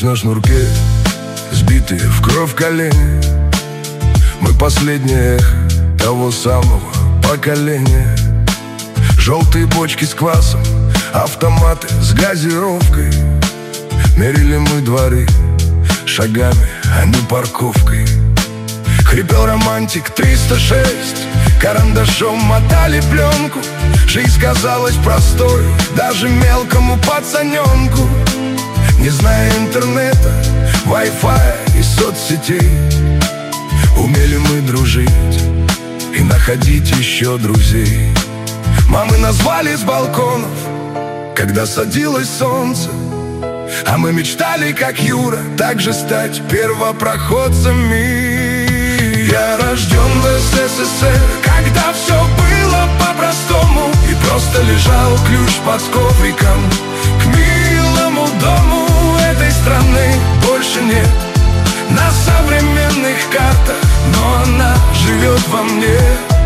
на шнурке, сбитые в кровь колени. Мы последнее эхо того самого поколения. Желтые бочки с квасом, автоматы с газировкой. Мерили мы дворы шагами, а не парковкой. Хрипел романтик 306, карандашом мотали пленку. Жизнь казалась простой даже мелкому пацаненку. Не зная интернета, Wi-Fi и соцсетей, умели мы дружить и находить еще друзей. Мамы назвали с балконов, когда садилось солнце, а мы мечтали, как Юра, также стать первопроходцами. Я рожден в СССР, когда все было по-простому, и просто лежал ключ под ковриком. К милому дому этой страны больше нет на современных картах, но она живет во мне,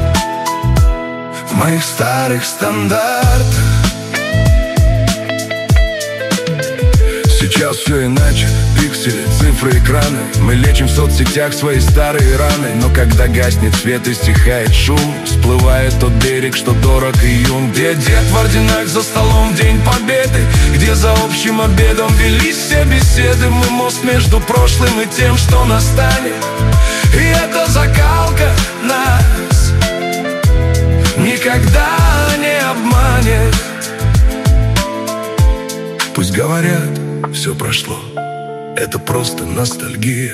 в моих старых стандартах. Сейчас все иначе, пиксели, цифры, экраны. Мы лечим в соцсетях свои старые раны. Но когда гаснет свет и стихает шум, всплывает тот берег, что дорог июнь. Где дед в орденах за столом в День Победы, где за общим обедом велись все беседы. Мы мост между прошлым и тем, что настанет, и эта закалка нас никогда не обманет. Пусть говорят, все прошло, это просто ностальгия,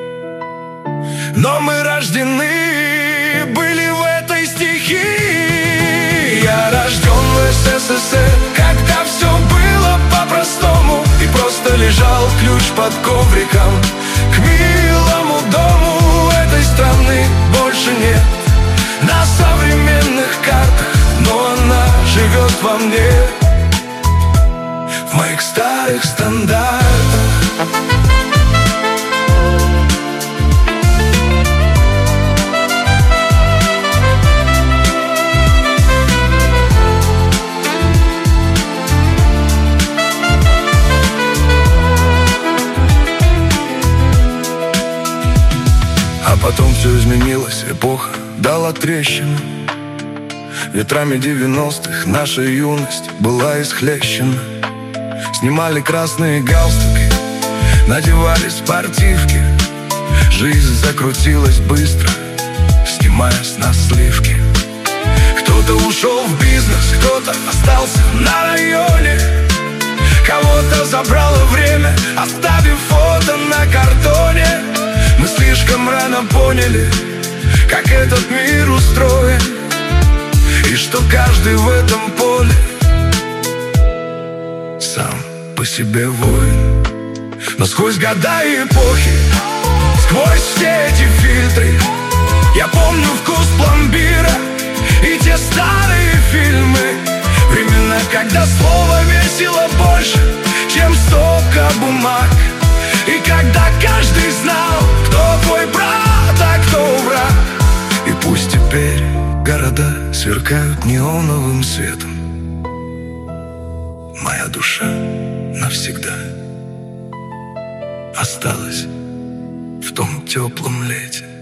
но мы рождены были в этой стихии. Я рожден в СССР, когда все было по-простому, и просто лежал ключ под ковриком. К милому дому этой страны больше нет на современных картах, но она живет во мне, в моих старых стандартах. А потом все изменилось, эпоха дала трещину. Ветрами 90-х наша юность была исхлещена. Снимали красные галстуки, надевали спортивки. Жизнь закрутилась быстро, снимая с нас сливки. Кто-то ушел в бизнес, кто-то остался на районе. Кого-то забрало время, оставив фото на картоне. Мы слишком рано поняли, как этот мир устроен, и что каждый в этом поле сам по себе воин. Но сквозь года и эпохи, сквозь все эти фильтры, я помню вкус пломбира и те старые фильмы. Времена, когда слово весило больше, чем стопка бумаг, и когда каждый знал, кто твой брат, а кто враг. И пусть теперь города сверкают неоновым светом, моя душа навсегда осталась в том теплом лете.